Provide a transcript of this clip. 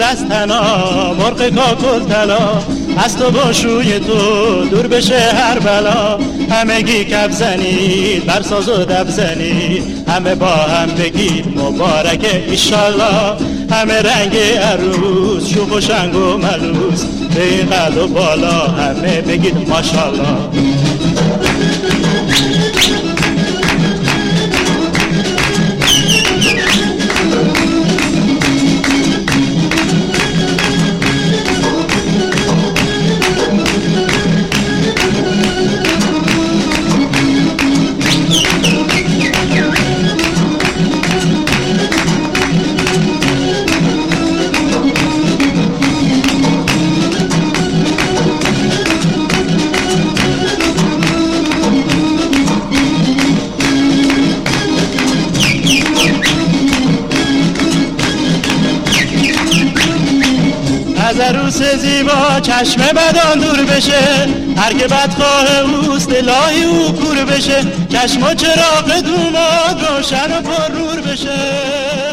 از تنا مرغ کاکل طلا، از تو با شوی تو دور بشه هر بلا. همگی کف زنید بر ساز و دف زنید، همه با هم بگید مبارکه ایشالله. همه رنگ عروس شوخ و شنگ و ملوس، به این قد و بالا همه بگید ماشالله. از عروس زیبا چشم بدان دور بشه، هر که بدخواه اوست الهی او کور بشه. چشم و چراغ دوماد روشن و پر نور بشه.